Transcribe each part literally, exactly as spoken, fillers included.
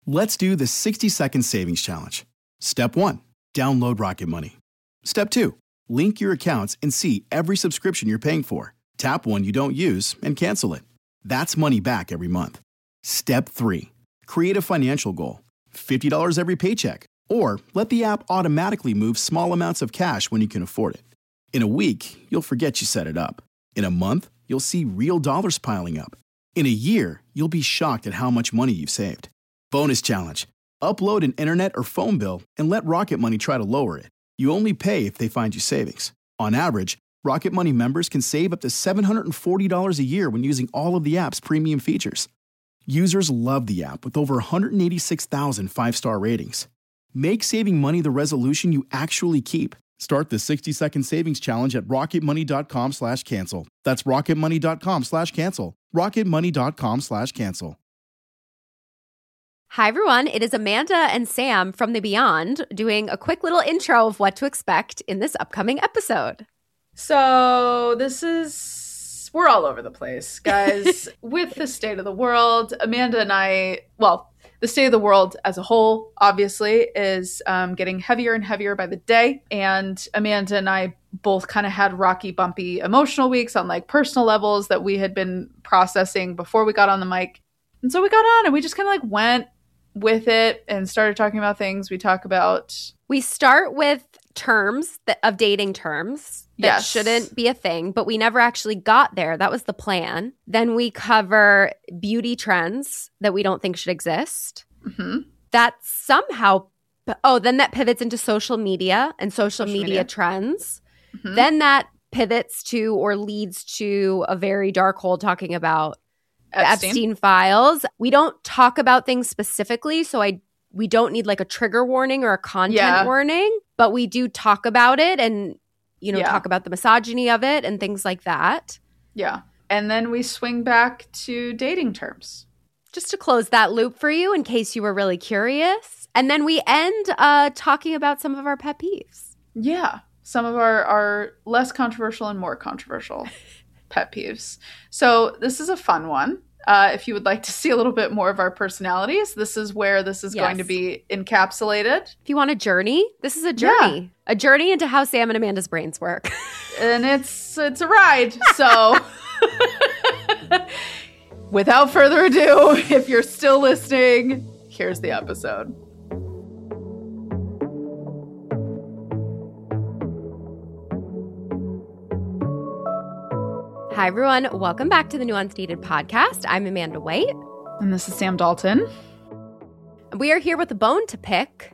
Let's do the sixty second savings challenge. Step one, download Rocket Money. Step two, link your accounts and see every subscription you're paying for. Tap one you don't use and cancel it. That's money back every month. Step three, create a financial goal. fifty dollars every paycheck. Or let the app automatically move small amounts of cash when you can afford it. In a week, you'll forget you set it up. In a month, you'll see real dollars piling up. In a year, you'll be shocked at how much money you've saved. Bonus challenge. Upload an internet or phone bill and let Rocket Money try to lower it. You only pay if they find you savings. On average, Rocket Money members can save up to seven hundred forty dollars a year when using all of the app's premium features. Users love the app with over one hundred eighty-six thousand five-star ratings. Make saving money the resolution you actually keep. Start the sixty second savings challenge at rocketmoney.com slash cancel. That's rocketmoney.com slash cancel. rocketmoney.com slash cancel. Hi, everyone. It is Amanda and Sam from the Beyond doing a quick little intro of what to expect in this upcoming episode. So this is, we're all over the place, guys, with the state of the world. Amanda and I, well, the state of the world as a whole, obviously, is um, getting heavier and heavier by the day. And Amanda and I both kind of had rocky, bumpy emotional weeks on like personal levels that we had been processing before we got on the mic. And so we got on and we just kind of like went with it and started talking about things. We talk about... We start with terms that, of dating terms that Yes. shouldn't be a thing, but we never actually got there. That was the plan. Then we cover beauty trends that we don't think should exist. Mm-hmm. That somehow, oh, then that pivots into social media and social, Social media, media. trends. Mm-hmm. Then that pivots to or leads to a very dark hole talking about the Epstein. Epstein files. We don't talk about things specifically, so I we don't need like a trigger warning or a content Yeah. warning, but we do talk about it and, you know, Yeah. talk about the misogyny of it and things like that. Yeah. And then we swing back to dating terms. Just to close that loop for you in case you were really curious. And then we end uh, talking about some of our pet peeves. Yeah. Some of our, our less controversial and more controversial pet peeves. So this is a fun one. Uh, if you would like to see a little bit more of our personalities, this is where this is Yes. going to be encapsulated. If you want a journey, this is a journey. A journey into how Sam and Amanda's brains work. And it's it's a ride. So without further ado, if you're still listening, here's the episode. Hi, everyone. Welcome back to the Nuanced Dated podcast. I'm Amanda White. And this is Sam Dalton. We are here with a bone to pick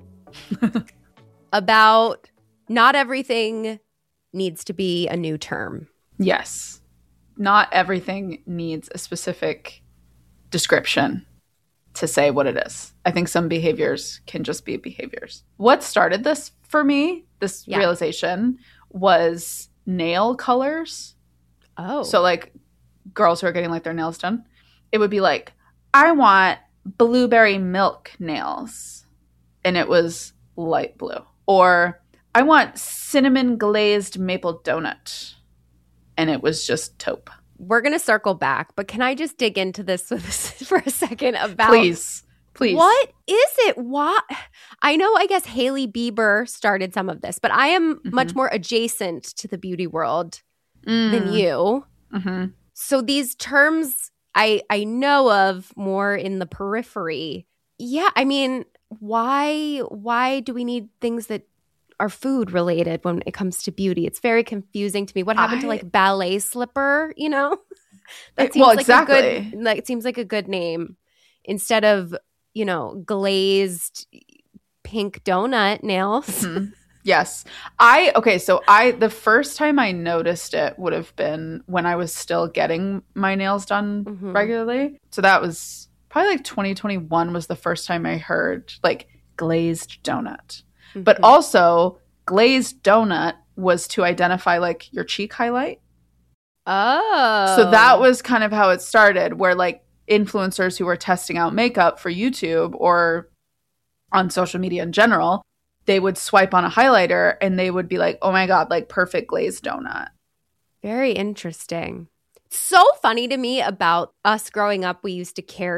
about not everything needs to be a new term. Yes. Not everything needs a specific description to say what it is. I think some behaviors can just be behaviors. What started this for me, this Yeah. realization, was nail colors. Oh. So like girls who are getting like their nails done, it would be like, I want blueberry milk nails. And it was light blue. Or I want cinnamon glazed maple donut. And it was just taupe. We're going to circle back, but can I just dig into this for a second about Please. Please. what is it? Why? I know, I guess Hailey Bieber started some of this, but I am Mhm. much more adjacent to the beauty world Mm. than you. Mm-hmm. So these terms I I know of more in the periphery. Yeah, I mean, why why do we need things that are food related when it comes to beauty? It's very confusing to me. What happened to I- like ballet slipper, you know? That It- seems well, like exactly. a good like it seems like a good name instead of, you know, glazed pink donut nails. Mhm. Yes. I, okay, so I, the first time I noticed it would have been when I was still getting my nails done Mhm. regularly. So that was probably like twenty twenty-one was the first time I heard like glazed donut. But Mhm. also, glazed donut was to identify like your cheek highlight. Oh. So that was kind of how it started, where like influencers who were testing out makeup for YouTube or on social media in general, they would swipe on a highlighter and they would be like, oh my God, like perfect glazed donut. Very interesting. So funny to me about us growing up, we used to carry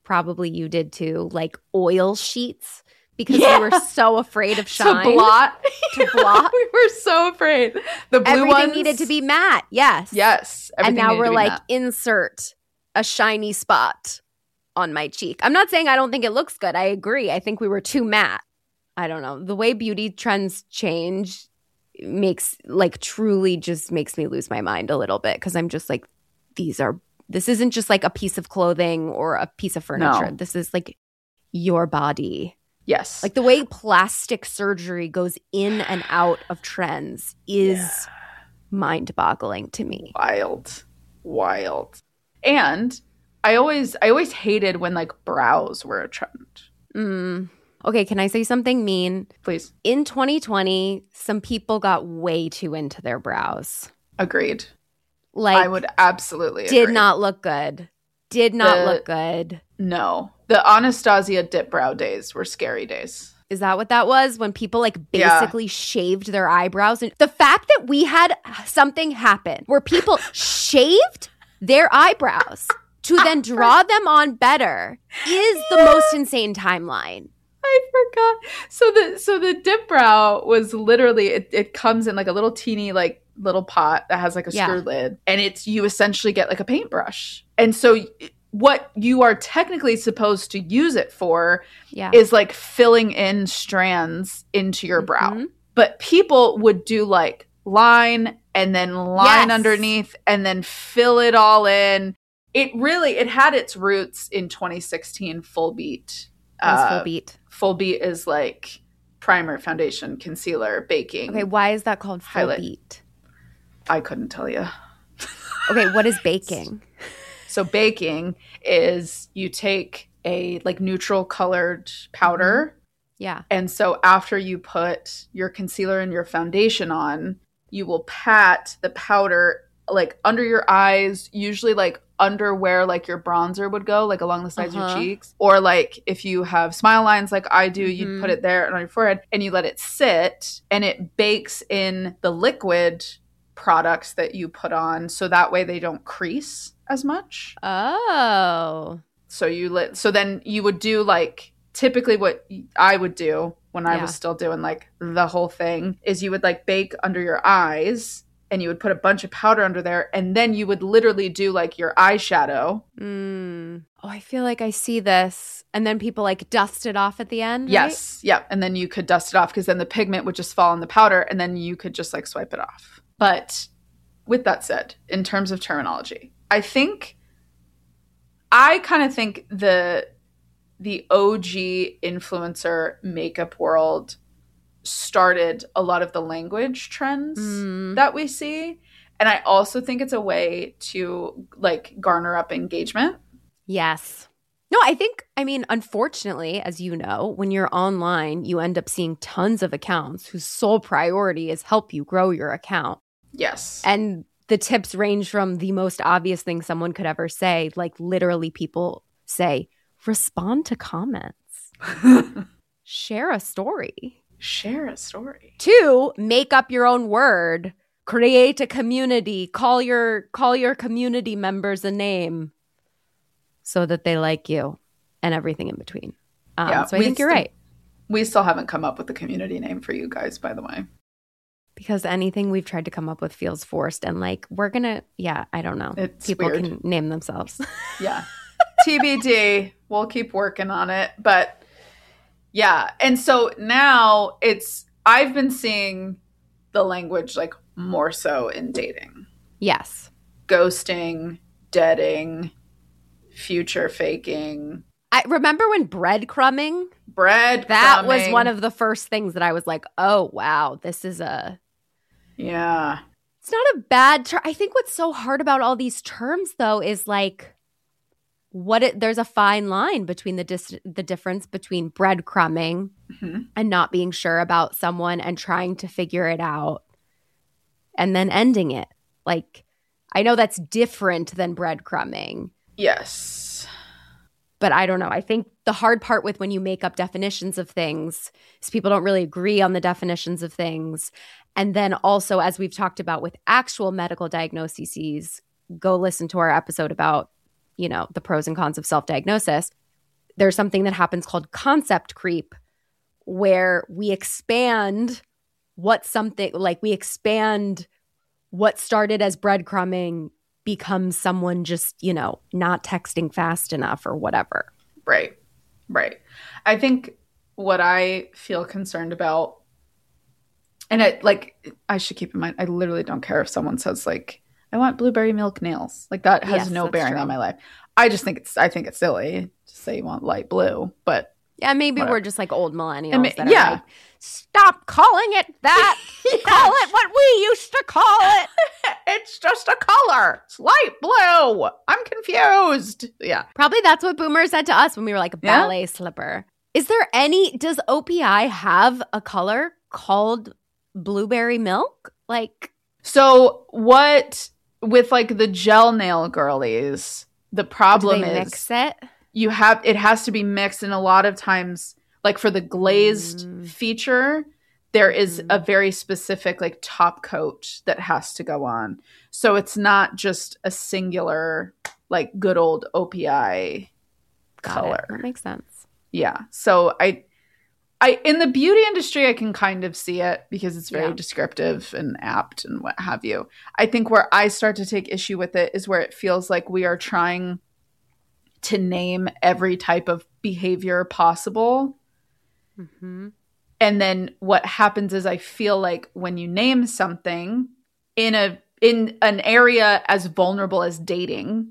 probably you did too, like oil sheets because Yeah. we were so afraid of shine. To blot. To blot. We were so afraid. The blue Everything ones needed to be matte. Yes. Yes. And everything now needed we're to be like, matte. insert a shiny spot on my cheek. I'm not saying I don't think it looks good. I agree. I think we were too matte. I don't know. The way beauty trends change makes like truly just makes me lose my mind a little bit because I'm just like, these are, this isn't just like a piece of clothing or a piece of furniture. No. This is like your body. Yes. Like the way plastic surgery goes in and out of trends is Yeah. mind-boggling to me. wild. Wild. And I always I always hated when like brows were a trend. Mm. Okay, can I say something mean? Please. In twenty twenty, some people got way too into their brows. Agreed. Like, I would absolutely did agree. not look good. Did not The- look good. No. The Anastasia dip brow days were scary days. Is that what that was? When people like Yeah. basically shaved their eyebrows? And the fact that we had something happen where people shaved their eyebrows to then draw them on better is the most insane timeline. I forgot. So the so the dip brow was literally it, it comes in like a little teeny like little pot that has like a Yeah. screw lid, and it's you essentially get like a paintbrush. And so y- what you are technically supposed to use it for Yeah. is like filling in strands into your brow. Mhm. But people would do like line and then line Yes. underneath and then fill it all in. It really it had its roots in twenty sixteen Full Beat. That was Uh, full beat. Full Beat is like primer, foundation, concealer, baking. Okay, why is that called full highlight. beat? I couldn't tell you. Okay, what is baking? So baking is you take a like neutral colored powder. Yeah. And so after you put your concealer and your foundation on, you will pat the powder like under your eyes, usually like under where like your bronzer would go, like along the sides of Uh-huh. your cheeks. Or like if you have smile lines like I do, you'd Mhm. put it there and on your forehead and you let it sit and it bakes in the liquid products that you put on so that way they don't crease as much. Oh. So you lit so then you would do like typically what I would do when I Yeah. was still doing like the whole thing is you would like bake under your eyes and you would put a bunch of powder under there and then you would literally do like your eyeshadow. Mm. Oh, I feel like I see this. And then people like dust it off at the end. Right? Yes. Yep. And then you could dust it off because then the pigment would just fall in the powder and then you could just like swipe it off. But with that said, in terms of terminology, I think I kind of think the the O G influencer makeup world started a lot of the language trends Mm. that we see. And I also think it's a way to like garner up engagement. Yes. No, I think, I mean, unfortunately, as you know, when you're online, you end up seeing tons of accounts whose sole priority is help you grow your account. Yes. And the tips range from the most obvious thing someone could ever say, like literally people say, respond to comments, share a story. Share a story. Two, make up your own word, create a community, call your call your community members a name so that they like you and everything in between. Um, Yeah, so I we think you're st- right. We still haven't come up with a community name for you guys, by the way. Because anything we've tried to come up with feels forced and like we're gonna, yeah, I don't know. It's People weird. can name themselves. Yeah. T B D. We'll keep working on it. But yeah. And so now it's, I've been seeing the language like more so in dating. Yes. Ghosting, deading, future faking, I remember when breadcrumbing, bread. that was one of the first things that I was like, oh, wow, this is a, Yeah. it's not a bad term. I think what's so hard about all these terms, though, is like, what it, there's a fine line between the dis- the difference between breadcrumbing hmm and not being sure about someone and trying to figure it out and then ending it. Like, I know that's different than breadcrumbing, Yes. but I don't know. I think the hard part with when you make up definitions of things is people don't really agree on the definitions of things. And then also, as we've talked about with actual medical diagnoses, go listen to our episode about, you know, the pros and cons of self-diagnosis. there's something that happens called concept creep, where we expand what something, like we expand what started as breadcrumbing becomes someone just, you know, not texting fast enough or whatever. Right. Right. I think what I feel concerned about, and I like, I should keep in mind, I literally don't care if someone says like, I want blueberry milk nails. Like that has Yes, no that's bearing true. on my life. I just think it's, I think it's silly to say you want light blue, but Yeah, maybe whatever. we're just like old millennials I mean, that are yeah. like, stop calling it that. Call it what we used to call it. It's just a color. It's light blue. I'm confused. Yeah. Probably that's what boomers said to us when we were like a Yeah. ballet slipper. Is there any, does O P I have a color called blueberry milk? Like, So what with like the gel nail girlies, the do problem they is mix it? you have it has to be mixed, and a lot of times like for the glazed Mm. feature, there is Mm. a very specific like top coat that has to go on. So it's not just a singular like good old O P I Got it. color. That makes sense. Yeah. So I I in the beauty industry I can kind of see it because it's very Yeah. descriptive and apt and what have you. I think where I start to take issue with it is where it feels like we are trying to name every type of behavior possible. Mm-hmm. And then what happens is I feel like when you name something in a in an area as vulnerable as dating,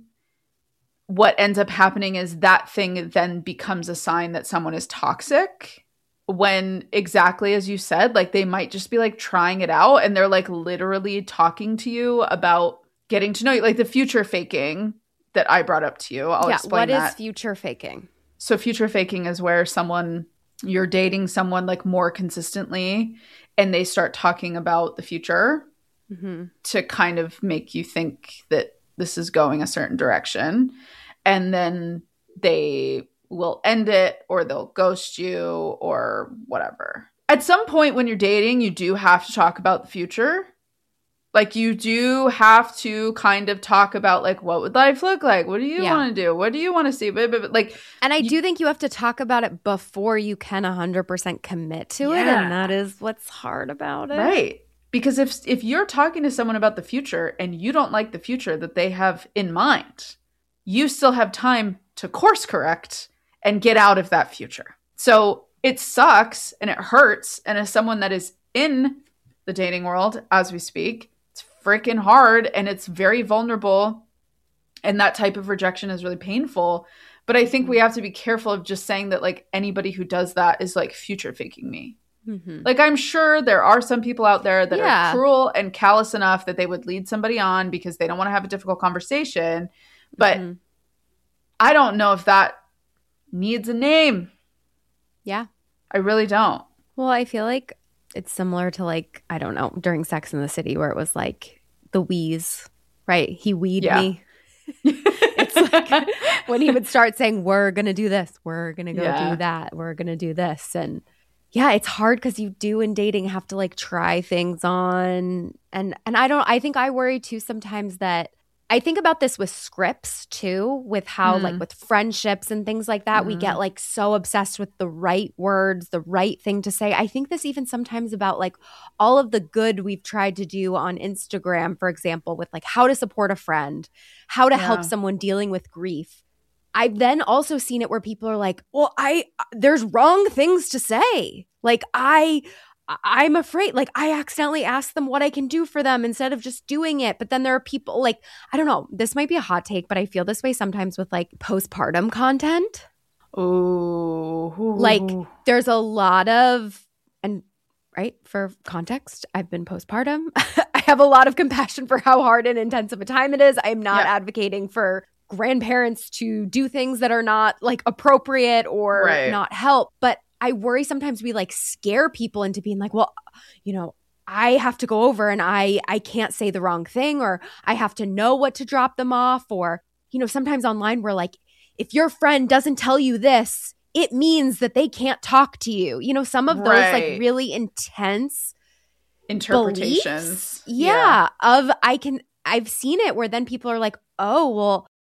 what ends up happening is that thing then becomes a sign that someone is toxic, when exactly as you said, like they might just be like trying it out and they're like literally talking to you about getting to know you, like the future faking that I brought up to you. I'll Yeah, explain what is that. future faking? So future faking is where someone, you're dating someone like more consistently and they start talking about the future Mm-hmm. to kind of make you think that this is going a certain direction. And then they will end it or they'll ghost you or whatever. At some point when you're dating, you do have to talk about the future. Like you do have to kind of talk about like, what would life look like? What do you Yeah. want to do? What do you want to see? But, but, but, like, And I You- do think you have to talk about it before you can one hundred percent commit to it. Yeah. And that is what's hard about it. right. Because if if you're talking to someone about the future and you don't like the future that they have in mind, you still have time to course correct and get out of that future. So it sucks and it hurts. And as someone that is in the dating world as we speak, it's freaking hard and it's very vulnerable. And that type of rejection is really painful. But I think we have to be careful of just saying that like anybody who does that is like future faking me. Mm-hmm. Like, I'm sure there are some people out there that Yeah. are cruel and callous enough that they would lead somebody on because they don't want to have a difficult conversation. But Mhm. I don't know if that needs a name. Yeah. I really don't. Well, I feel like it's similar to like, I don't know, during Sex in the City where it was like the wheeze, right? He weed Yeah. me. It's like when he would start saying, we're going to do this, we're going to go Yeah. do that, we're going to do this. And yeah, it's hard because you do in dating have to like try things on. And and I don't, I think I worry too sometimes that I think about this with scripts too, with how Mm. like with friendships and things like that, we Mhm. get like so obsessed with the right words, the right thing to say. I think this even sometimes about like all of the good we've tried to do on Instagram, for example, with like how to support a friend, how to help Yeah. someone dealing with grief. I've then also seen it where people are like, well, I, there's wrong things to say. Like I, I'm afraid, like I accidentally asked them what I can do for them instead of just doing it. But then there are people like, I don't know, this might be a hot take, but I feel this way sometimes with like postpartum content. Ooh. Like there's a lot of, and right, for context, I've been postpartum. I have a lot of compassion for how hard and intensive a time it is. I'm not Yeah. advocating for grandparents to do things that are not like appropriate or Right. not help. But I worry sometimes we like scare people into being like, well, you know, I have to go over and I I can't say the wrong thing, or I have to know what to drop them off. Or, you know, sometimes online we're like, if your friend doesn't tell you this, it means that they can't talk to you. You know, some of those Right. like really intense Interpretations. beliefs. Yeah, of I can I've seen it where then people are like, oh, well,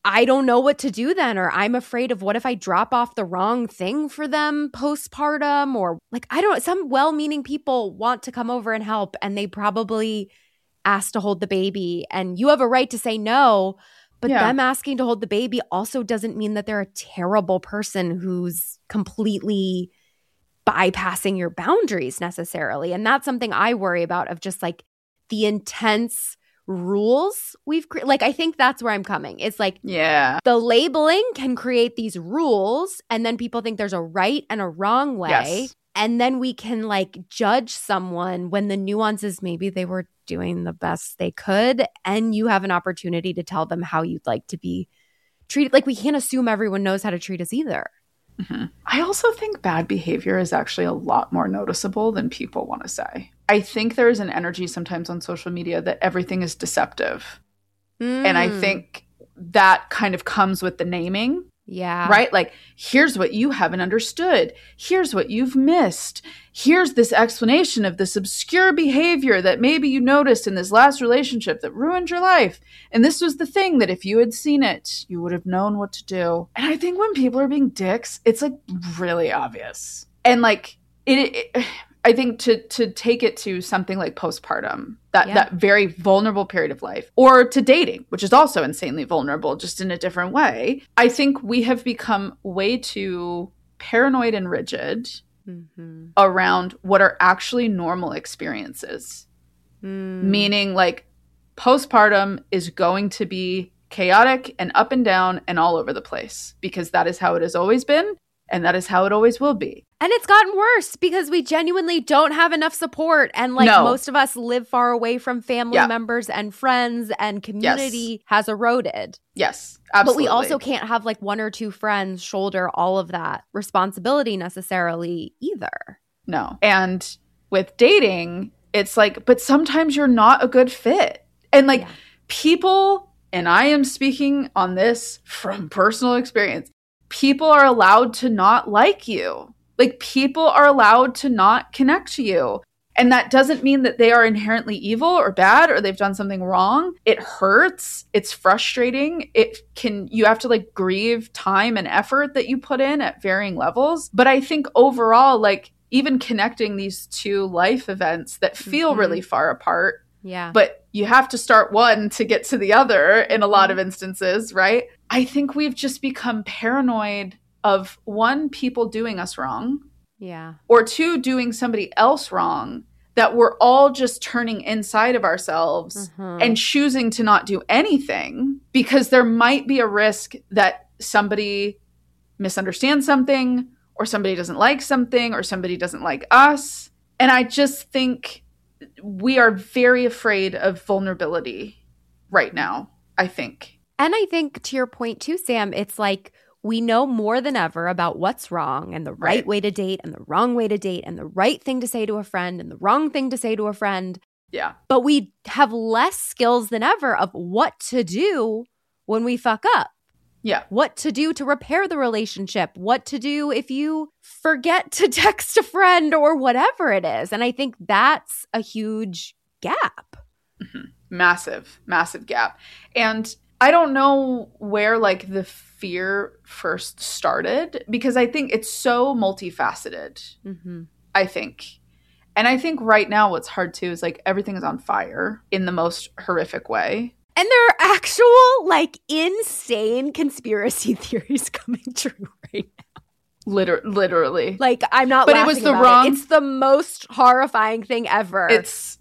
I don't know what to do then, or I'm afraid of what if I drop off the wrong thing for them postpartum, or like, I don't, some well-meaning people want to come over and help, and they probably ask to hold the baby, and you have a right to say no, but Yeah. them asking to hold the baby also doesn't mean that they're a terrible person who's completely bypassing your boundaries necessarily. And that's something I worry about, of just like the intense rules we've cre- like I think that's where I'm coming. It's like Yeah. the labeling can create these rules, and then people think there's a right and a wrong way. Yes. And then we can like judge someone when the nuances, maybe they were doing the best they could, and you have an opportunity to tell them how you'd like to be treated. Like, we can't assume everyone knows how to treat us either. Mm-hmm. I also think bad behavior is actually a lot more noticeable than people want to say. I think there is an energy sometimes on social media that everything is deceptive. Mm. And I think that kind of comes with the naming. Yeah. Right? Like, here's what you haven't understood. Here's what you've missed. Here's this explanation of this obscure behavior that maybe you noticed in this last relationship that ruined your life. And this was the thing that if you had seen it, you would have known what to do. And I think when people are being dicks, it's like really obvious. And like, it, it I think to to take it to something like postpartum, that, Yeah. that very vulnerable period of life, or to dating, which is also insanely vulnerable, just in a different way. I think we have become way too paranoid and rigid Mm-hmm. around what are actually normal experiences. Mm. Meaning, like, postpartum is going to be chaotic and up and down and all over the place, because that is how it has always been, and that is how it always will be. And it's gotten worse because we genuinely don't have enough support. And like No. most of us live far away from family Yeah. members and friends, and community has eroded. Yes, absolutely. But we also can't have like one or two friends shoulder all of that responsibility necessarily either. No. And with dating, it's like, but sometimes you're not a good fit. And like, Yeah. people, and I am speaking on this from personal experience, people are allowed to not like you. Like, people are allowed to not connect to you. And that doesn't mean that they are inherently evil or bad or they've done something wrong. It hurts. It's frustrating. It can, you have to like grieve time and effort that you put in at varying levels. But I think overall, like, even connecting these two life events that feel Mhm. really far apart, Yeah. but you have to start one to get to the other in a lot of instances, right? I think we've just become paranoid of, one, people doing us wrong, Yeah. or two, doing somebody else wrong, that we're all just turning inside of ourselves Mhm. and choosing to not do anything because there might be a risk that somebody misunderstands something, or somebody doesn't like something, or somebody doesn't like us. And I just think we are very afraid of vulnerability right now, I think. And I think to your point too, Sam, it's like we know more than ever about what's wrong and the right, Right. way to date and the wrong way to date and the right thing to say to a friend and the wrong thing to say to a friend. Yeah. But we have less skills than ever of what to do when we fuck up. Yeah. What to do to repair the relationship, what to do if you forget to text a friend or whatever it is. And I think that's a huge gap. Mm-hmm. Massive, massive gap. And I don't know where like the fear first started, because I think it's so multifaceted, Mm-hmm. I think. And I think right now what's hard too is like everything is on fire in the most horrific way. And there are actual, like, insane conspiracy theories coming true right now. Liter- literally. Like, I'm not But it laughing was the about wrong- it. It's the most horrifying thing ever. It's,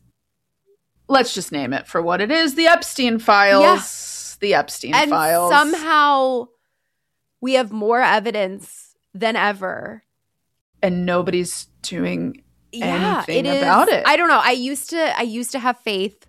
let's just name it for what it is. The Epstein files. The Epstein and files. somehow we have more evidence than ever. And nobody's doing Yeah, anything it is. about it. I don't know. I used to I used to have faith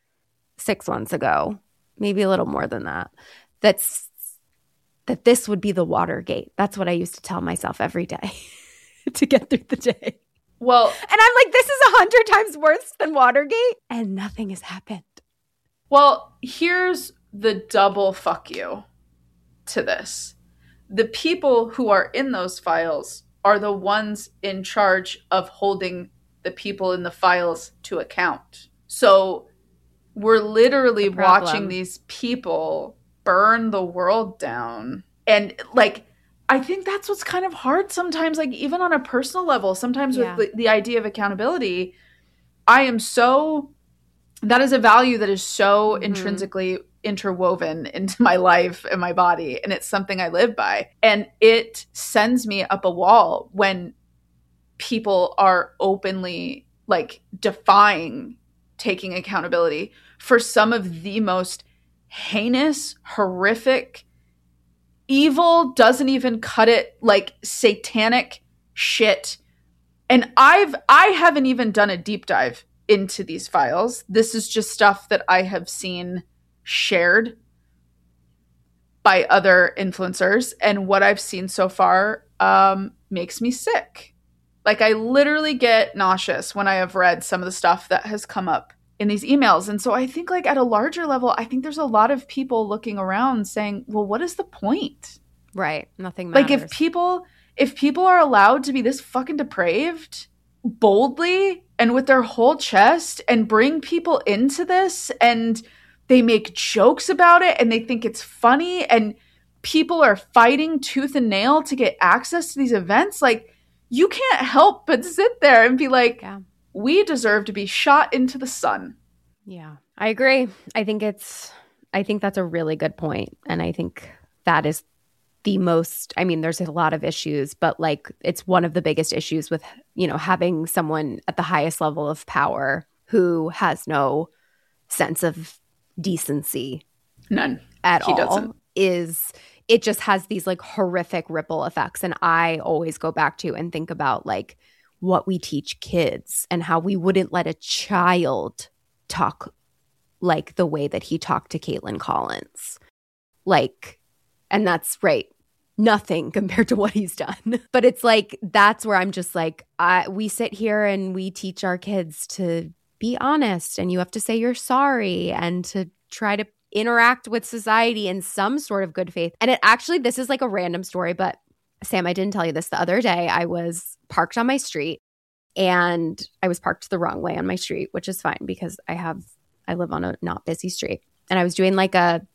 six months ago, maybe a little more than that. That's that this would be the Watergate. That's what I used to tell myself every day to get through the day. Well, And I'm like, this is a hundred times worse than Watergate, and nothing has happened. Well, here's the double fuck you to this. The people who are in those files are the ones in charge of holding the people in the files to account. So we're literally The problem. watching these people burn the world down. And like, I think that's what's kind of hard sometimes, like even on a personal level, sometimes Yeah. with the, the idea of accountability, I am so, that is a value that is so Mhm. intrinsically interwoven into my life and my body. And it's something I live by. And it sends me up a wall when people are openly like defying taking accountability for some of the most heinous, horrific, evil, doesn't even cut it, like satanic shit. And I've I haven't even done a deep dive into these files. This is just stuff that I have seen shared by other influencers, and what I've seen so far um, makes me sick. Like I literally get nauseous when I have read some of the stuff that has come up in these emails. And so I think like at a larger level, I think there's a lot of people looking around saying, well, what is the point? Right. Nothing matters. Like if people if people are allowed to be this fucking depraved boldly and with their whole chest and bring people into this, and they make jokes about it and they think it's funny, and people are fighting tooth and nail to get access to these events, like you can't help but sit there and be like, Yeah. we deserve to be shot into the sun. Yeah, I agree. I think it's, I think that's a really good point. And I think that is the most, I mean, there's a lot of issues, but like it's one of the biggest issues with, you know, having someone at the highest level of power who has no sense of decency. None. At He all. doesn't. Is it just has these like horrific ripple effects. And I always go back to and think about like what we teach kids and how we wouldn't let a child talk like the way that he talked to Caitlin Collins. Like, and that's right. Nothing compared to what he's done. But it's like, that's where I'm just like, I, we sit here and we teach our kids to be honest, and you have to say you're sorry and to try to interact with society in some sort of good faith. And it actually, this is like a random story, but Sam, I didn't tell you this. The other day I was parked on my street, and I was parked the wrong way on my street, which is fine because I have, I live on a not busy street. And I was doing like a,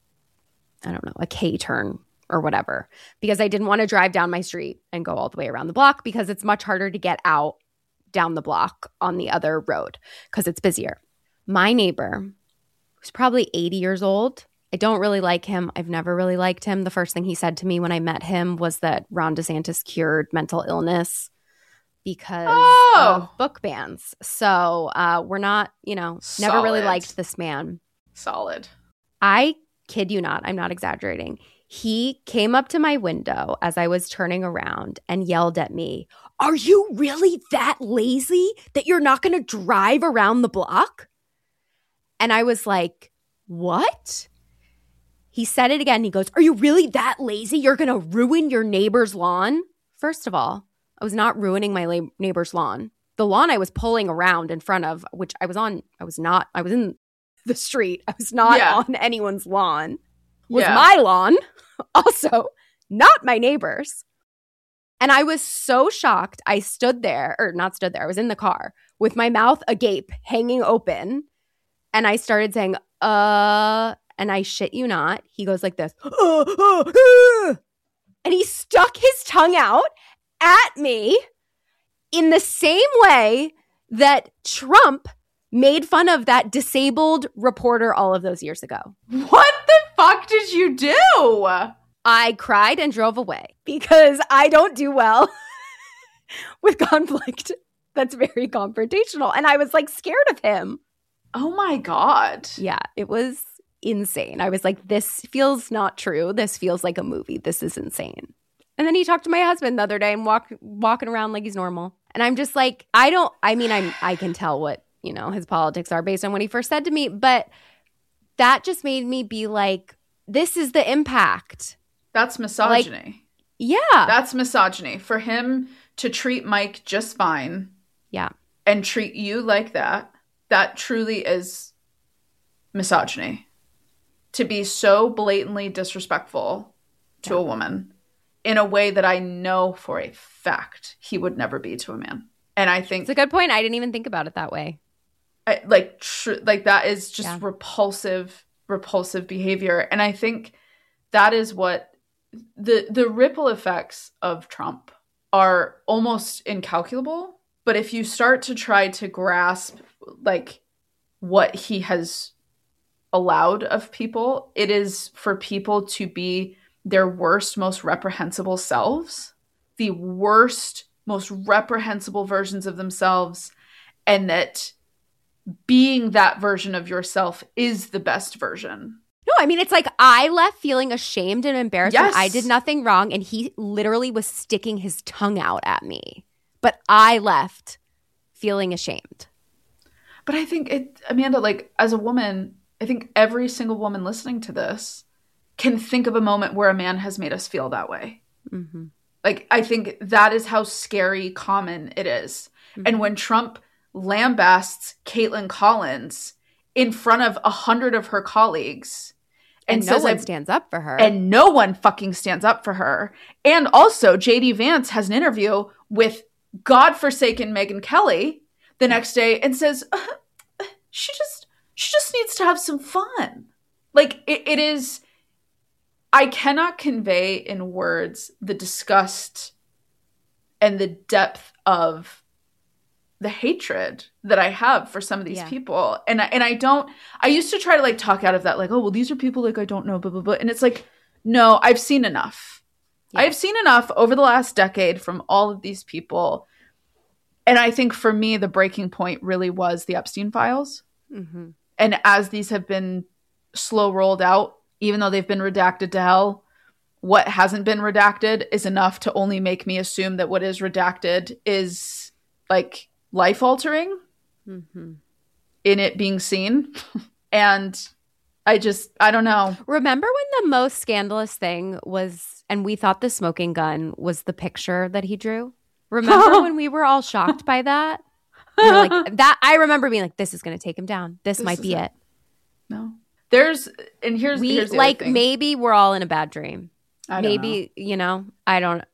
I don't know, a K turn or whatever, because I didn't want to drive down my street and go all the way around the block because it's much harder to get out down the block on the other road because it's busier. My neighbor, who's probably eighty years old, I don't really like him. I've never really liked him. The first thing he said to me when I met him was that Ron DeSantis cured mental illness because Oh. of book bans. So uh, we're not, you know, never really Solid. liked this man. Solid. I kid you not, I'm not exaggerating. He came up to my window as I was turning around and yelled at me, "Are you really that lazy that you're not going to drive around the block?" And I was like, what? He said it again. He goes, "Are you really that lazy? You're going to ruin your neighbor's lawn?" First of all, I was not ruining my la- neighbor's lawn. The lawn I was pulling around in front of, which I was on, I was not, I was in the street. I was not Yeah. on anyone's lawn. Was Yeah. my lawn, also not my neighbor's. And I was so shocked. I stood there, or not stood there, I was in the car with my mouth agape, hanging open. And I started saying, uh, and I shit you not, he goes like this, "Uh, uh, uh," and he stuck his tongue out at me in the same way that Trump made fun of that disabled reporter all of those years ago. What the fuck did you do? I cried and drove away because I don't do well with conflict that's very confrontational. And I was like scared of him. Oh my God. Yeah, it was insane. I was like, this feels not true. This feels like a movie. This is insane. And then he talked to my husband the other day and walk, walking around like he's normal. And I'm just like, I don't, I mean, I'm, I can tell what, you know, his politics are based on what he first said to me. But that just made me be like, this is the impact. That's misogyny. Yeah. That's misogyny. For him to treat Mike just fine Yeah. and treat you like that, that truly is misogyny. To be so blatantly disrespectful to Yeah. a woman in a way that I know for a fact he would never be to a man. And I think It's a good point. I didn't even think about it that way. I, like tr- like that is just Yeah. repulsive repulsive behavior. And I think that is what the the ripple effects of Trump are almost incalculable. But if you start to try to grasp like what he has allowed of people, it is for people to be their worst, most reprehensible selves, the worst, most reprehensible versions of themselves, and that being that version of yourself is the best version. No, I mean, it's like I left feeling ashamed and embarrassed. Yes. I did nothing wrong, and he literally was sticking his tongue out at me. But I left feeling ashamed. But I think, it, Amanda, like as a woman, I think every single woman listening to this can think of a moment where a man has made us feel that way. Mm-hmm. Like, I think that is how scary common it is. Mm-hmm. And when Trump lambasts Caitlin Collins in front of a hundred of her colleagues and, and no says, one stands up for her. And no one fucking stands up for her. And also, J D Vance has an interview with godforsaken Megyn Kelly the next day and says, uh, she just she just needs to have some fun. Like, it, it is, I cannot convey in words the disgust and the depth of the hatred that I have for some of these yeah. people. And I, and I don't, I used to try to like talk out of that, like, oh, well, these are people like I don't know, blah, blah, blah. And it's like, no, I've seen enough. Yeah. I've seen enough over the last decade from all of these people. And I think for me, the breaking point really was the Epstein files. Mm-hmm. And as these have been slow rolled out, even though they've been redacted to hell, what hasn't been redacted is enough to only make me assume that what is redacted is like life altering mm-hmm. in it being seen. And I just, I don't know. Remember when the most scandalous thing was, and we thought the smoking gun was the picture that he drew? Remember when we were all shocked by that? We were like, that I remember being like, this is going to take him down. This, this might be it. No. There's, and here's, we, here's the like, other thing. Maybe we're all in a bad dream. I don't maybe, know. you know, I don't.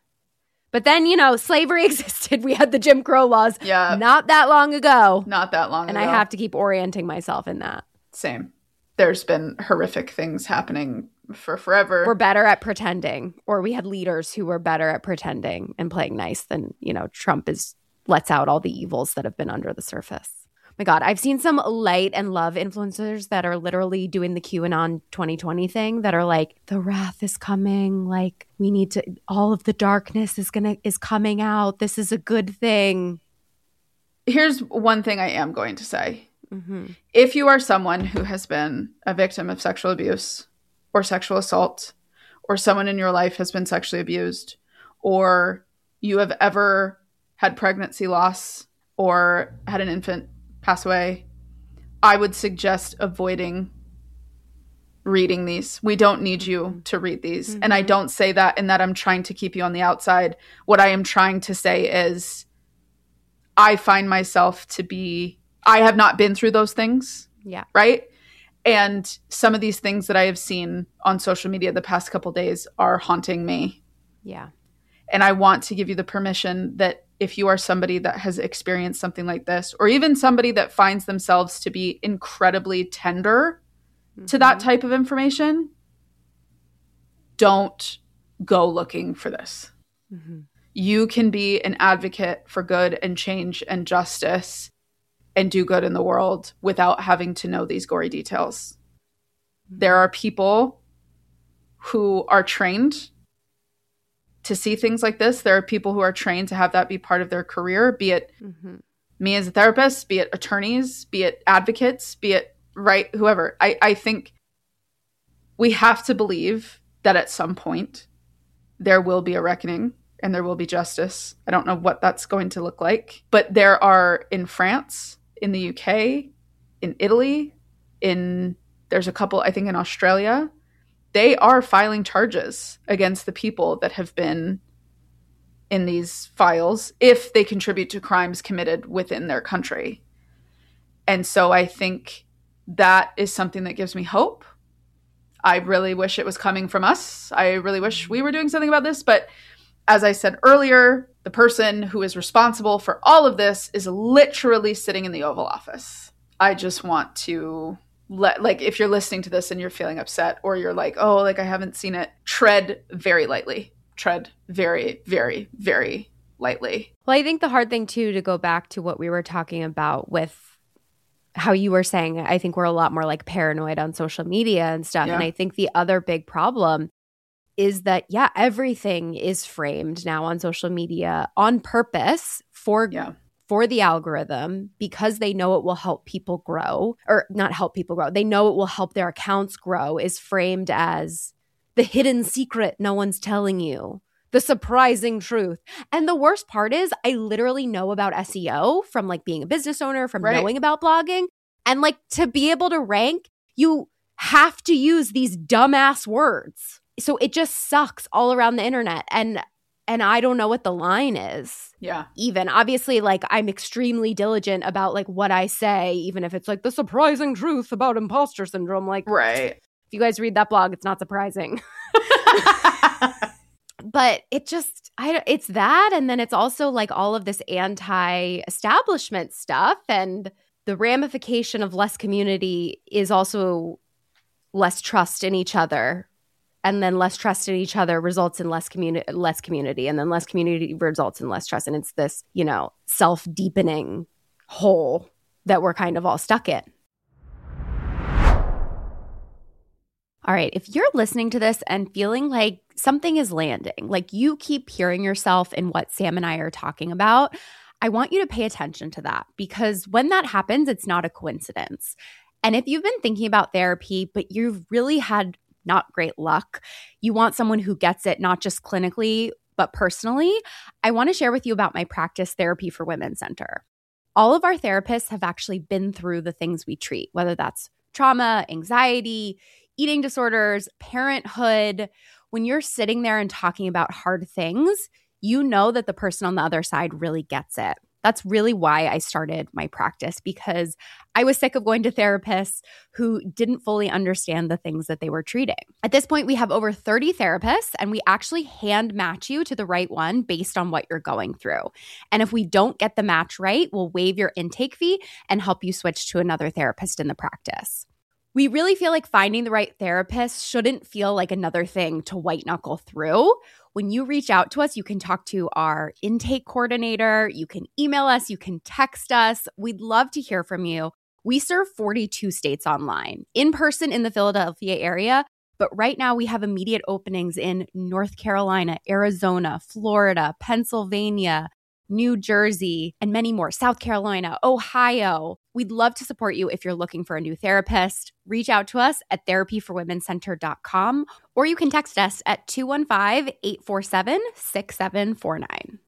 But then, you know, slavery existed. We had the Jim Crow laws yeah. not that long ago. Not that long and ago. And I have to keep orienting myself in that. Same. There's been horrific things happening for forever. We're better at pretending, or we had leaders who were better at pretending and playing nice than, you know, Trump is lets out all the evils that have been under the surface. Oh my God, I've seen some light and love influencers that are literally doing the QAnon twenty twenty thing that are like, the wrath is coming. Like, we need to, all of the darkness is gonna is coming out. This is a good thing. Here's one thing I am going to say. Mm-hmm. If you are someone who has been a victim of sexual abuse or sexual assault, or someone in your life has been sexually abused, or you have ever had pregnancy loss or had an infant pass away, I would suggest avoiding reading these. We don't need you to read these. Mm-hmm. And I don't say that in that I'm trying to keep you on the outside. What I am trying to say is I find myself to be, I have not been through those things. Yeah. Right? And some of these things that I have seen on social media the past couple days are haunting me. Yeah. And I want to give you the permission that if you are somebody that has experienced something like this, or even somebody that finds themselves to be incredibly tender mm-hmm. to that type of information, don't go looking for this. Mm-hmm. You can be an advocate for good and change and justice and do good in the world without having to know these gory details. There are people who are trained to see things like this. There are people who are trained to have that be part of their career, be it mm-hmm. me as a therapist, be it attorneys, be it advocates, be it, right, whoever. I, I think we have to believe that at some point there will be a reckoning and there will be justice. I don't know what that's going to look like, but there are in France, in the U K, in Italy, in there's a couple, I think in Australia, they are filing charges against the people that have been in these files if they contribute to crimes committed within their country. And so I think that is something that gives me hope. I really wish it was coming from us. I really wish we were doing something about this. But as I said earlier, the person who is responsible for all of this is literally sitting in the Oval Office. I just want to let, like if you're listening to this and you're feeling upset, or you're like, oh, like I haven't seen it, tread very lightly. Tread very, very, very lightly. Well, I think the hard thing too, to go back to what we were talking about with how you were saying, I think we're a lot more like paranoid on social media and stuff. Yeah. And I think the other big problem is that, yeah, everything is framed now on social media on purpose for Yeah. for the algorithm, because they know it will help people grow, or not help people grow. They know it will help their accounts grow, is framed as the hidden secret no one's telling you, the surprising truth. And the worst part is I literally know about S E O from like being a business owner, from Right. knowing about blogging. And like to be able to rank, you have to use these dumbass words. So it just sucks all around the internet. And and I don't know what the line is. Yeah. Even obviously, like I'm extremely diligent about like what I say, even if it's like the surprising truth about imposter syndrome. Like, Right. if you guys read that blog, it's not surprising. But it just, I, it's that. And then it's also like all of this anti-establishment stuff. And the ramification of less community is also less trust in each other. And then less trust in each other results in less community, less community. And then less community results in less trust. And it's this, you know, self-deepening hole that we're kind of all stuck in. All right, if you're listening to this and feeling like something is landing, like you keep hearing yourself in what Sam and I are talking about, I want you to pay attention to that, because when that happens, it's not a coincidence. And if you've been thinking about therapy, but you've really had not great luck, you want someone who gets it, not just clinically, but personally, I want to share with you about my practice, Therapy for Women Center. All of our therapists have actually been through the things we treat, whether that's trauma, anxiety, eating disorders, parenthood. When you're sitting there and talking about hard things, you know that the person on the other side really gets it. That's really why I started my practice, because I was sick of going to therapists who didn't fully understand the things that they were treating. At this point, we have over thirty therapists, and we actually hand match you to the right one based on what you're going through. And if we don't get the match right, we'll waive your intake fee and help you switch to another therapist in the practice. We really feel like finding the right therapist shouldn't feel like another thing to white knuckle through. When you reach out to us, you can talk to our intake coordinator, you can email us, you can text us. We'd love to hear from you. We serve forty-two states online, in person in the Philadelphia area, but right now we have immediate openings in North Carolina, Arizona, Florida, Pennsylvania, New Jersey, and many more, South Carolina, Ohio. We'd love to support you if you're looking for a new therapist. Reach out to us at therapy for women center dot com, or you can text us at two one five, eight four seven, six seven four nine.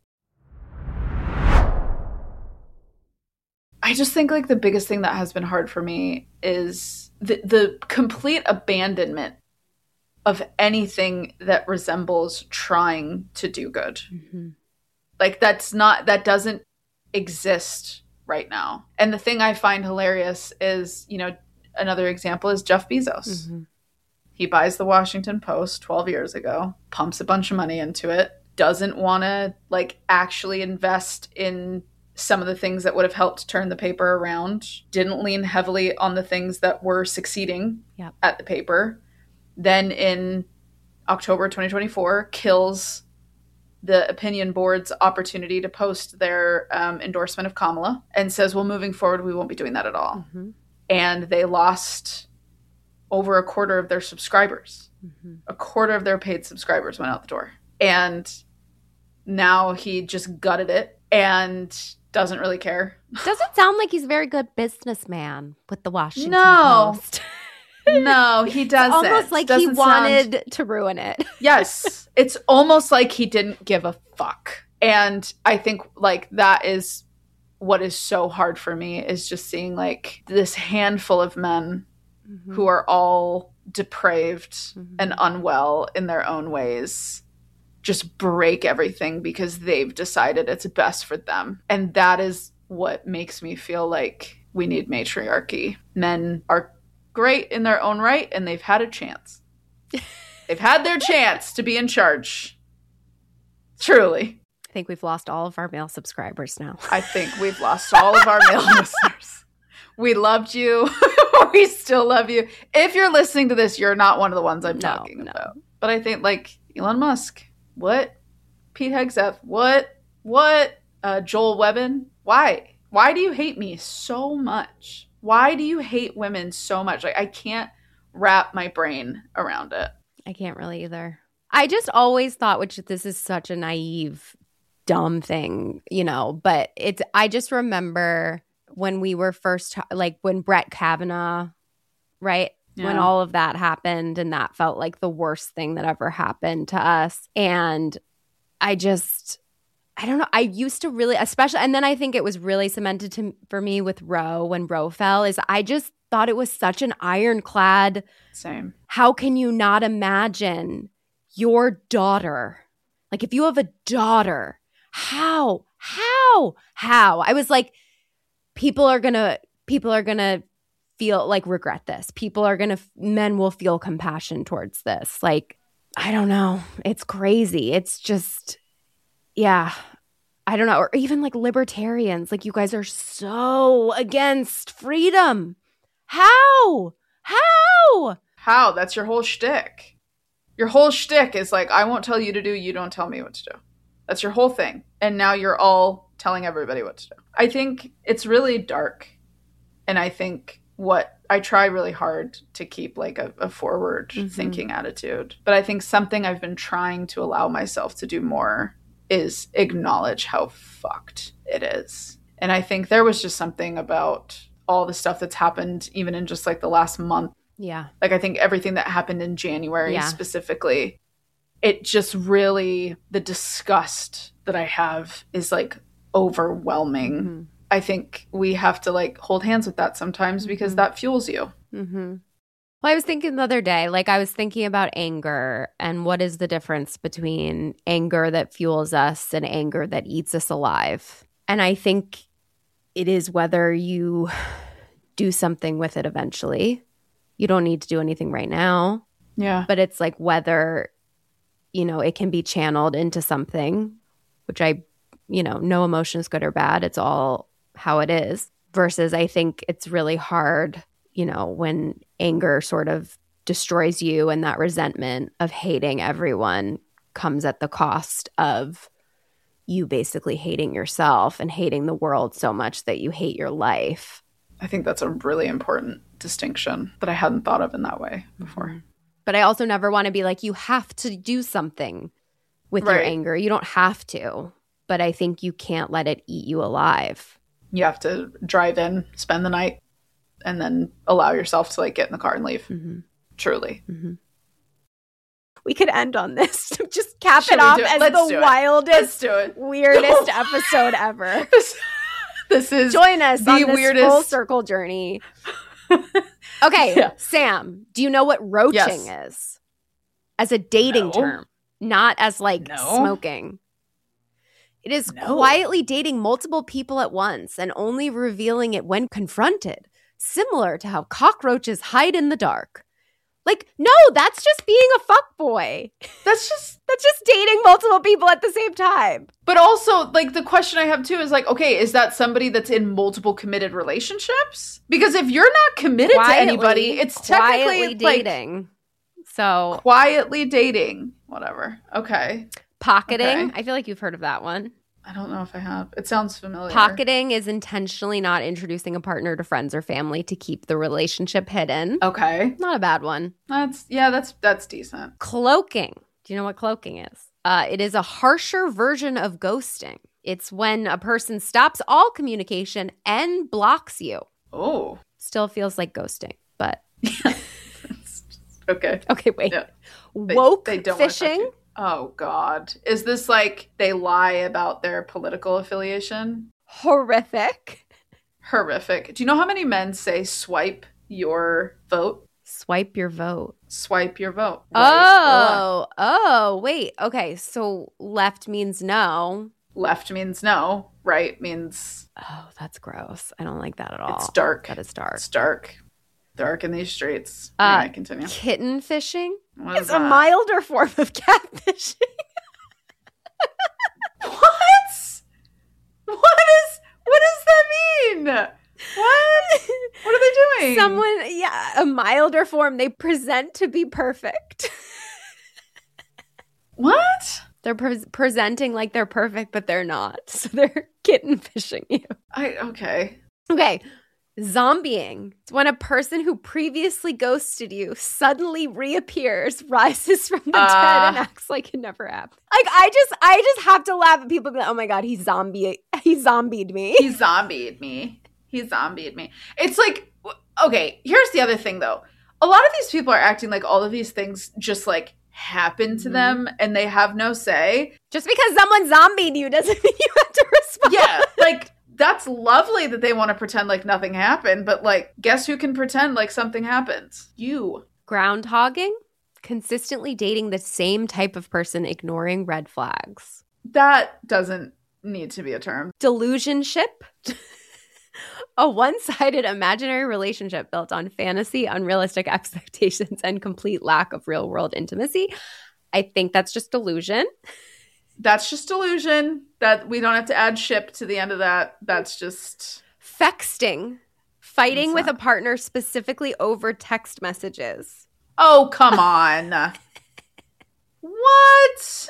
I just think like the biggest thing that has been hard for me is the, the complete abandonment of anything that resembles trying to do good. Mm-hmm. Like that's not, that doesn't exist right now. And the thing I find hilarious is, you know, another example is Jeff Bezos. Mm-hmm. He buys the Washington Post twelve years ago, pumps a bunch of money into it, doesn't want to like actually invest in some of the things that would have helped turn the paper around, didn't lean heavily on the things that were succeeding Yep. at the paper. Then in October twenty twenty-four, kills the opinion board's opportunity to post their um, endorsement of Kamala and says, well, moving forward, we won't be doing that at all. Mm-hmm. And they lost over a quarter of their subscribers. Mm-hmm. A quarter of their paid subscribers went out the door. And now he just gutted it and doesn't really care. Doesn't sound like he's a very good businessman with the Washington No. Post. No, he doesn't. Almost like Doesn't he sound- wanted to ruin it. Yes. It's almost like he didn't give a fuck. And I think like that is what is so hard for me, is just seeing like this handful of men Mm-hmm. who are all depraved Mm-hmm. and unwell in their own ways just break everything because they've decided it's best for them. And that is what makes me feel like we need matriarchy. Men are great in their own right, and they've had a chance. They've had their chance to be in charge. Truly. I think we've lost all of our male subscribers now. I think we've lost all of our male listeners. We loved you we still love you. If you're listening to this, you're not one of the ones I'm No, talking no. about. But I think like Elon Musk, what? Pete Hegseth, what? What? Uh, Joel Webben, why? Why do you hate me so much? Why do you hate women so much? Like I can't wrap my brain around it. I can't really either. I just always thought, which this is such a naive, dumb thing, you know, but it's, I just remember when we were first, like when Brett Kavanaugh, right? Yeah. When all of that happened and that felt like the worst thing that ever happened to us. And I just, I don't know. I used to really, especially, and then I think it was really cemented to, for me with Roe when Roe fell, is I just thought it was such an ironclad. Same. How can you not imagine your daughter? Like if you have a daughter, how, how, how? I was like, people are going to, people are going to feel like regret this. People are going to, men will feel compassion towards this. Like, I don't know. It's crazy. It's just, yeah, I don't know. Or even like libertarians, like you guys are so against freedom. How? How? How? That's your whole shtick. Your whole shtick is like, I won't tell you to do, you don't tell me what to do. That's your whole thing. And now you're all telling everybody what to do. I think it's really dark. And I think what I try really hard to keep like a, a forward mm-hmm. thinking attitude. But I think something I've been trying to allow myself to do more is acknowledge how fucked it is. And I think there was just something about all the stuff that's happened even in just like the last month. Yeah. Like I think everything that happened in January yeah. specifically, it just really, the disgust that I have is like overwhelming. Mm-hmm. I think we have to like hold hands with that sometimes because mm-hmm. that fuels you. Mm-hmm. Well, I was thinking the other day, like I was thinking about anger and what is the difference between anger that fuels us and anger that eats us alive. And I think it is whether you do something with it eventually. You don't need to do anything right now. Yeah. But it's like whether, you know, it can be channeled into something, which I, you know, no emotion is good or bad. It's all how it is. Versus I think it's really hard, you know, when anger sort of destroys you and that resentment of hating everyone comes at the cost of you basically hating yourself and hating the world so much that you hate your life. I think that's a really important distinction that I hadn't thought of in that way before. Mm-hmm. But I also never want to be like, you have to do something with right. your anger. You don't have to. But I think you can't let it eat you alive. You have to drive in, spend the night, and then allow yourself to like get in the car and leave. Mm-hmm. Truly. Mm-hmm. We could end on this. Just cap Should it off it? as Let's the wildest, weirdest episode ever. This, this is Join us the on this weirdest full circle journey. Okay, yeah. Sam, do you know what roaching yes. is? As a dating no. term, not as like no. smoking. It is no. quietly dating multiple people at once and only revealing it when confronted, similar to how cockroaches hide in the dark. Like, no, that's just being a fuckboy. That's just that's just dating multiple people at the same time. But also, like, the question I have too is like, okay, is that somebody that's in multiple committed relationships? Because if you're not committed quietly, to anybody, it's technically dating. Like, so quietly dating, whatever. Okay. Pocketing. Okay. I feel like you've heard of that one. I don't know if I have. It sounds familiar. Pocketing is intentionally not introducing a partner to friends or family to keep the relationship hidden. Okay. Not a bad one. That's, yeah, that's that's decent. Cloaking. Do you know what cloaking is? Uh, it is a harsher version of ghosting. It's when a person stops all communication and blocks you. Oh. Still feels like ghosting, but. Okay. Okay, wait. Yeah. They, Woke they don't fishing? Oh, God. Is this like they lie about their political affiliation? Horrific. Horrific. Do you know how many men say swipe your vote? Swipe your vote. Swipe your vote. Right oh, oh, wait. Okay, so left means no. Left means no. Right means... Oh, that's gross. I don't like that at all. It's dark. That is dark. It's dark. Dark in these streets. Uh, anyway, continue. Kitten fishing? What it's that? a milder form of catfishing. What? What is? What does that mean? What? What are they doing? Someone, yeah, a milder form. They present to be perfect. What? They're pre- presenting like they're perfect, but they're not. So they're kitten fishing you. I okay. Okay. Zombieing. It's when a person who previously ghosted you suddenly reappears, rises from the Uh. dead, and acts like it never happened. Like I just, I just have to laugh at people be like, "Oh my god, he zombie, he zombied me." He zombied me. He zombied me. It's like, okay, here's the other thing though. A lot of these people are acting like all of these things just like happen to Mhm. them and they have no say. Just because someone zombied you doesn't mean you have to respond. Yeah, like that's lovely that they want to pretend like nothing happened, but like guess who can pretend like something happened? You. Groundhogging. Consistently dating the same type of person, ignoring red flags. That doesn't need to be a term. Delusionship. A one-sided imaginary relationship built on fantasy, unrealistic expectations, and complete lack of real-world intimacy. I think that's just delusion. That's just delusion. That we don't have to add ship to the end of that. That's just Fexting. Fighting What's with that? a partner specifically over text messages. Oh, come on. What?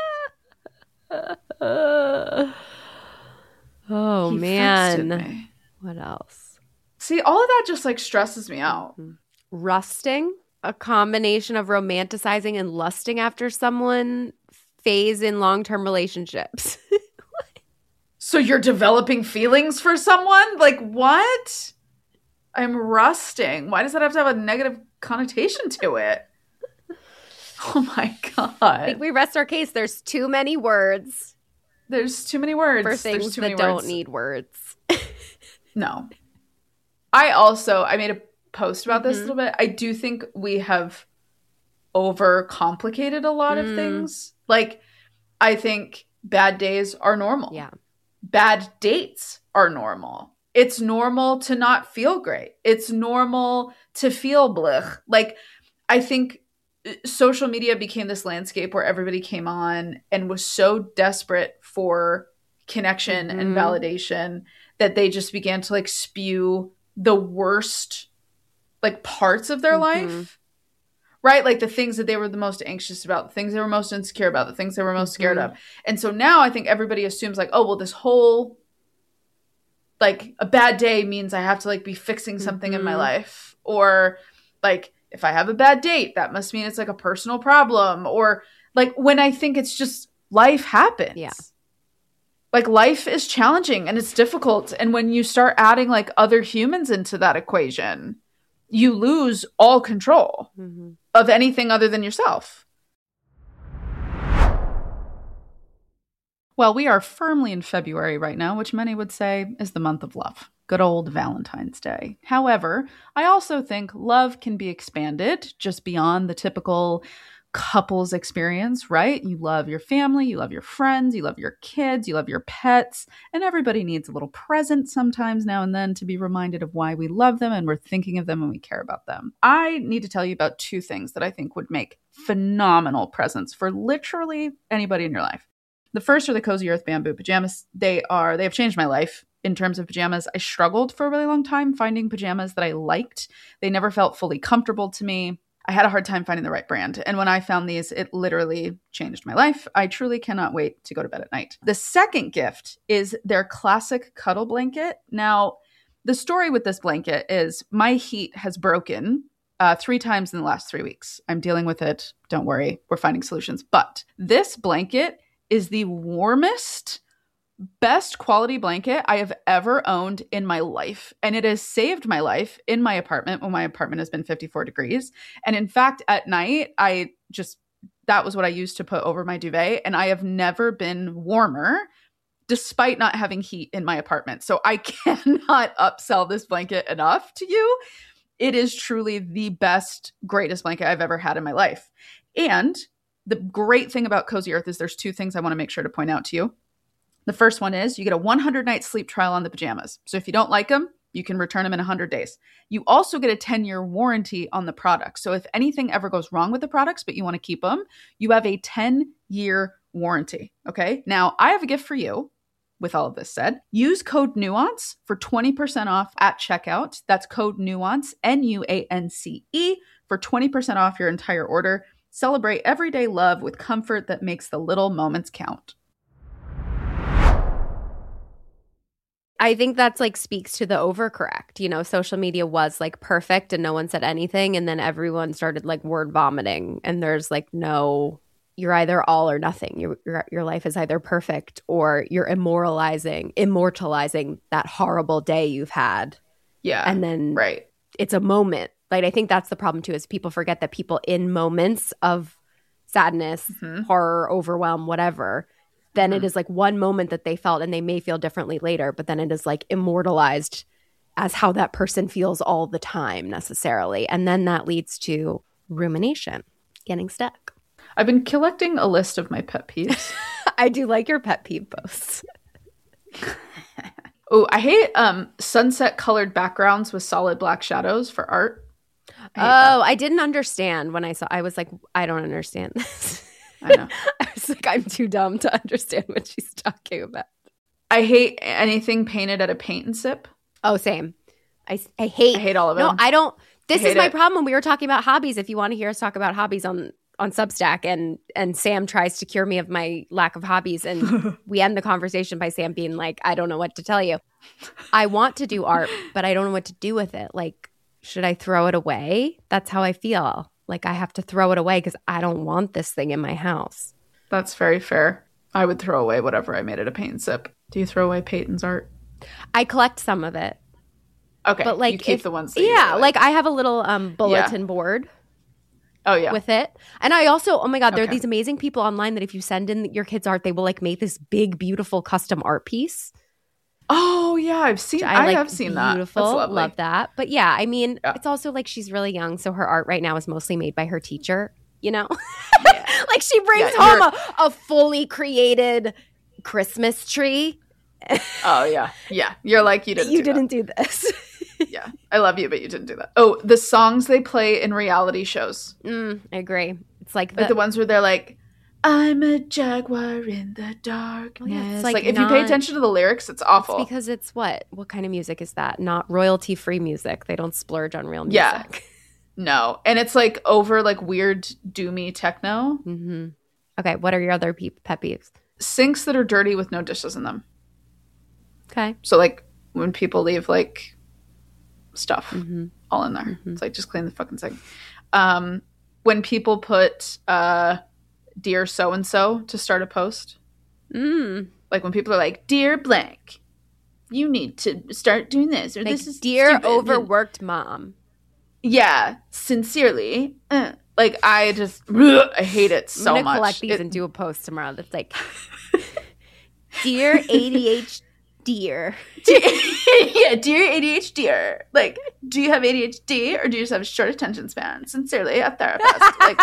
Oh, He man. texted me. What else? See, all of that just like stresses me out. Rusting. A combination of romanticizing and lusting after someone. Phase in long-term relationships. So you're developing feelings for someone? Like what? I'm rusting. Why does that have to have a negative connotation to it? Oh my I god. think we rest our case. There's too many words There's too many words. for There's things too that many don't words. need words. No. I also, I made a post about this Mhm. a little bit. I do think we have overcomplicated a lot of Mm. things. Like, I think bad days are normal. Yeah. Bad dates are normal. It's normal to not feel great. It's normal to feel blech. Like, I think social media became this landscape where everybody came on and was so desperate for connection Mhm. and validation that they just began to like spew the worst like parts of their Mhm. life, right? Like the things that they were the most anxious about, the things they were most insecure about, the things they were most scared Mhm. of. And so now I think everybody assumes like, oh, well, this whole like a bad day means I have to like be fixing something in my Mhm. life, or like if I have a bad date, that must mean it's like a personal problem, or like when I think it's just life happens. Yeah. Like life is challenging and it's difficult. And when you start adding like other humans into that equation, you lose all control Mhm. of anything other than yourself. Well, we are firmly in February right now, which many would say is the month of love. Good old Valentine's Day. However, I also think love can be expanded just beyond the typical couples experience, right? You love your family, you love your friends, you love your kids, you love your pets, and everybody needs a little present sometimes now and then to be reminded of why we love them and we're thinking of them and we care about them. I need to tell you about two things that I think would make phenomenal presents for literally anybody in your life. The first are the Cozy Earth bamboo pajamas. They are, they have changed my life in terms of pajamas. I struggled for a really long time finding pajamas that I liked. They never felt fully comfortable to me. I had a hard time finding the right brand. And when I found these, it literally changed my life. I truly cannot wait to go to bed at night. The second gift is their classic cuddle blanket. Now, the story with this blanket is my heat has broken uh, three times in the last three weeks. I'm dealing with it. Don't worry. We're finding solutions. But this blanket is the warmest, best quality blanket I have ever owned in my life. And it has saved my life in my apartment when my apartment has been fifty-four degrees. And in fact, at night, I just, that was what I used to put over my duvet. And I have never been warmer despite not having heat in my apartment. So I cannot upsell this blanket enough to you. It is truly the best, greatest blanket I've ever had in my life. And the great thing about Cozy Earth is there's two things I want to make sure to point out to you. The first one is you get a one hundred night sleep trial on the pajamas. So if you don't like them, you can return them in one hundred days. You also get a ten year warranty on the product. So if anything ever goes wrong with the products, but you want to keep them, you have a ten year warranty. Okay. Now I have a gift for you. with all of this said, use code NUANCE for twenty percent off at checkout. That's code NUANCE, N U A N C E, for twenty percent off your entire order. Celebrate everyday love with comfort that makes the little moments count. I think that's like speaks to the overcorrect. You know, social media was like perfect and no one said anything. And then everyone started like word vomiting. And there's like no, you're either all or nothing. Your, your, your life is either perfect or you're immortalizing, immortalizing that horrible day you've had. Yeah. And then right. It's a moment. Like, I think that's the problem too, is people forget that people in moments of sadness, mm-hmm. horror, overwhelm, whatever, then mm-hmm. it is like one moment that they felt and they may feel differently later, but then it is like immortalized as how that person feels all the time necessarily. And then that leads to rumination, getting stuck. I've been collecting a list of my pet peeves. I do like your pet peeve posts. Oh, I hate um, sunset colored backgrounds with solid black shadows for art. I oh, that. I didn't understand when I saw, I was like, I don't understand this. I know. I was like, I'm too dumb to understand what she's talking about. I hate anything painted at a paint and sip. Oh, same. I, I hate. I hate all of them. No, I don't. This I is my it. problem when we were talking about hobbies. If you want to hear us talk about hobbies on, on Substack, and and Sam tries to cure me of my lack of hobbies, and we end the conversation by Sam being like, I don't know what to tell you. I want to do art, but I don't know what to do with it. Like, should I throw it away? That's how I feel. Like, I have to throw it away because I don't want this thing in my house. That's very fair. I would throw away whatever I made at a paint and sip. Do you throw away Peyton's art? I collect some of it. Okay, but like you keep if, the ones that yeah, you like I have a little um, bulletin yeah. board. Oh yeah, with it, and I also oh my god, there okay. are these amazing people online that if you send in your kids' art, they will like make this big, beautiful custom art piece. Oh yeah, I've seen. I, I like, have seen that. Beautiful, That's lovely. Love that. But yeah, I mean, yeah. it's also like she's really young, so her art right now is mostly made by her teacher. You know, yeah. like she brings yeah, home a, a fully created Christmas tree. Oh yeah, yeah. You're like you didn't. You do didn't that. do this. Yeah, I love you, but you didn't do that. Oh, the songs they play in reality shows. Mm, I agree. It's like the, like the ones where they're like, "I'm a jaguar in the darkness." Oh, yeah, it's like, like if not, you pay attention to the lyrics, it's awful. It's because it's what? What kind of music is that? Not royalty-free music. They don't splurge on real music. Yeah. No, and it's like over like weird doomy techno. Mm-hmm. Okay, what are your other pe- pet peeves? Sinks that are dirty with no dishes in them. Okay. So like when people leave like stuff mm-hmm. all in there, mm-hmm. it's like just clean the fucking sink. Um, when people put uh, "Dear so and so" to start a post, mm. like when people are like, "Dear blank, you need to start doing this," or like, "This is dear stupid. overworked mom." Yeah, sincerely. Uh, like I just, ugh, I hate it so I'm gonna much. collect these it, and do a post tomorrow that's like, "Dear A D H D, dear, yeah, dear A D H D, like, do you have A D H D or do you just have a short attention span? Sincerely, a therapist." Like,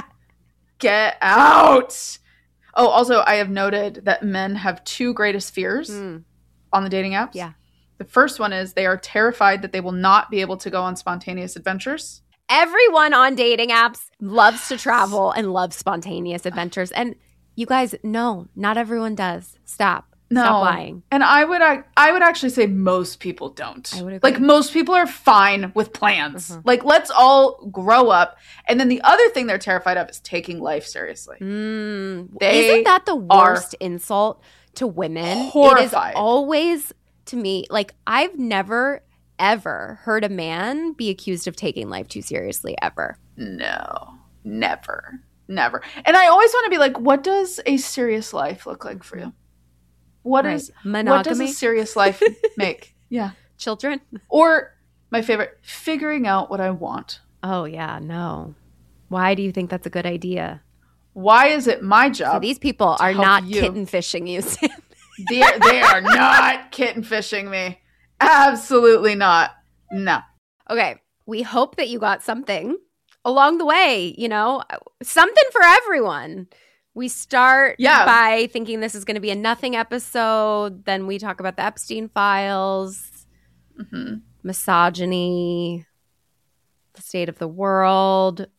get out. Oh, also, I have noted that men have two greatest fears mm. on the dating apps. Yeah. The first one is they are terrified that they will not be able to go on spontaneous adventures. Everyone on dating apps loves to travel and loves spontaneous adventures. And you guys, no, not everyone does. Stop. No. Stop lying. And I would I would actually say most people don't. I would agree. Like most people are fine with plans. Mm-hmm. Like let's all grow up. And then the other thing they're terrified of is taking life seriously. Mm. They Isn't that the worst insult to women? Horrified. It is always, to me, like I've never, ever heard a man be accused of taking life too seriously ever. No, never, never. And I always want to be like, what does a serious life look like for you? What right. is monogamy? What does a serious life make? Yeah. Children? Or my favorite, figuring out what I want. Oh, yeah, no. Why do you think that's a good idea? Why is it my job? So these people are help not you? kitten fishing you, Sam. they, they are not kitten fishing me. Absolutely not. No. Okay. We hope that you got something along the way, you know, something for everyone. We start yeah. by thinking this is going to be a nothing episode. Then we talk about the Epstein files, mm-hmm. misogyny, the state of the world,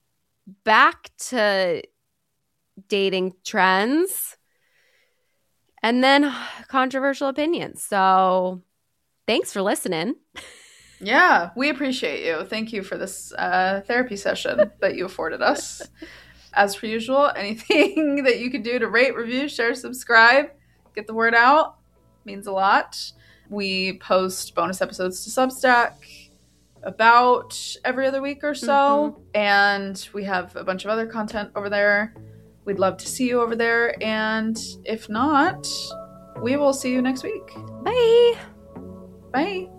back to dating trends. and then controversial opinions. So thanks for listening. Yeah, we appreciate you. Thank you for this uh, therapy session that you afforded us. As per usual, anything that you can do to rate, review, share, subscribe, get the word out means a lot. We post bonus episodes to Substack about every other week or so. Mm-hmm. And we have a bunch of other content over there. We'd love to see you over there. And if not, we will see you next week. Bye. Bye.